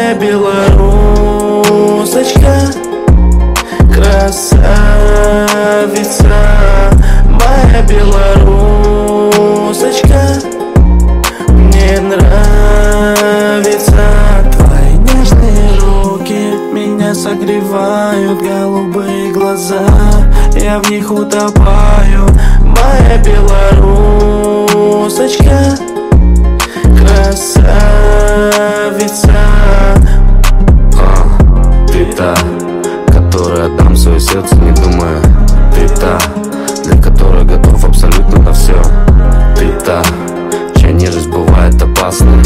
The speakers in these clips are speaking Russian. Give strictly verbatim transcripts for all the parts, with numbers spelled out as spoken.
моя белорусочка, красавица, моя белорусочка. Мне нравится твои нежные руки, меня согревают голубые глаза, я в них утопаю, моя белорусочка, красавица. А, ты та, которой отдам свое сердце, не думая. Ты та, для которой готов абсолютно на все. Ты та, чья нежность бывает опасной.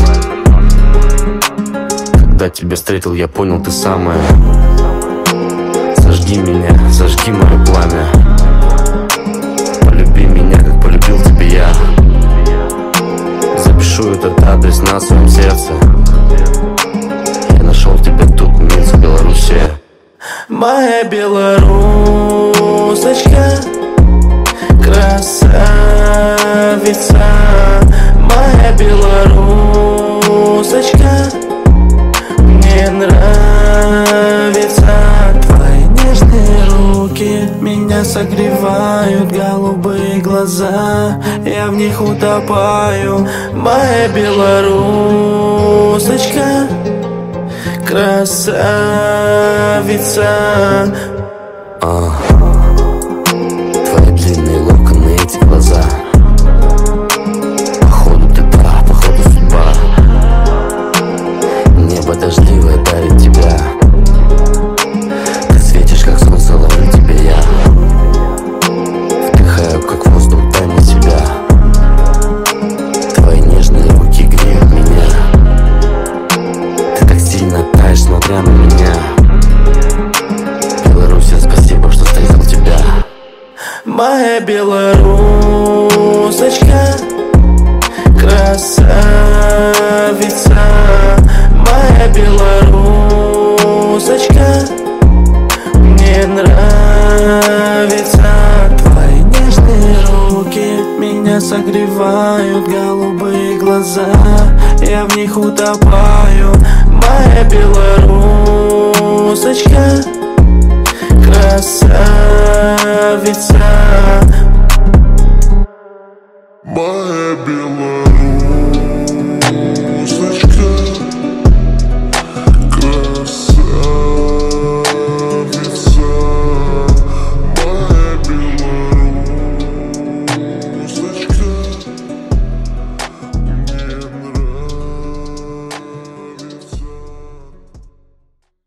Когда тебя встретил, я понял, ты самая. Зажги меня, зажги мое пламя. Полюби меня, как полюбил тебя я. Запишу этот адрес на своем сердце. Я нашел тебя тут, Минск, Белоруссия. Моя белорусочка, красавица, моя белорусочка. Мне нравится твои нежные руки, меня согревают голубые глаза, я в них утопаю, моя белорусочка, красавица. А, твои длинные локоны, эти глаза. Походу ты та, походу судьба. Небо дождливое дарит тебя. Ты светишь, как солнце, ловлю тебя я. Вдыхаю, как воздух, дай мне себя. Твои нежные руки греют меня. Ты так сильно таешь, смотря на меня. Белоруссия, спасибо, что встретил тебя. Моя белорусочка, красавица, моя белорусочка. Мне нравится твои нежные руки, меня согревают голубые глаза, я в них утопаю, моя белорусочка, красавица.